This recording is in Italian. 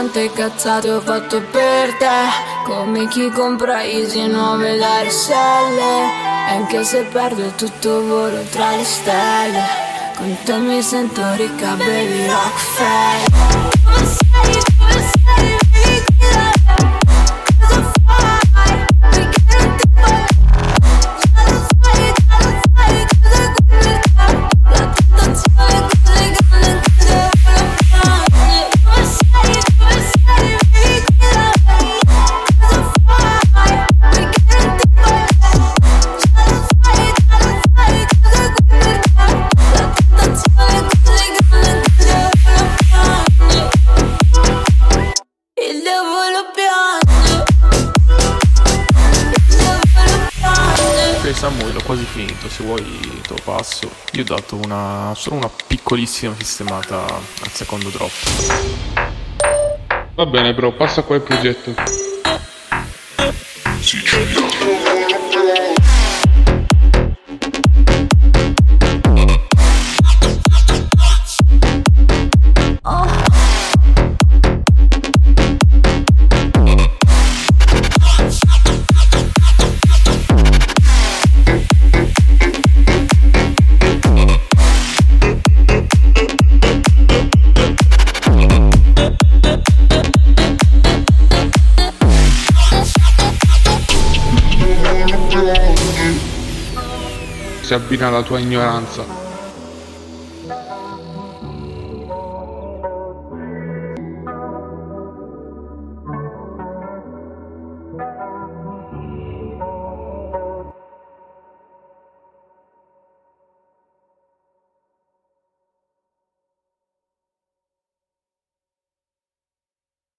quante cazzate ho fatto per te, come chi compra Easy nuove da RSL. E anche se perdo è tutto volo tra le stelle, con te mi sento ricca, baby Rockefeller. Samuele, ho quasi finito, se vuoi te lo passo. Io ho dato solo una piccolissima sistemata al secondo drop. Va bene bro, passa qua il progetto. Si abbina alla tua ignoranza.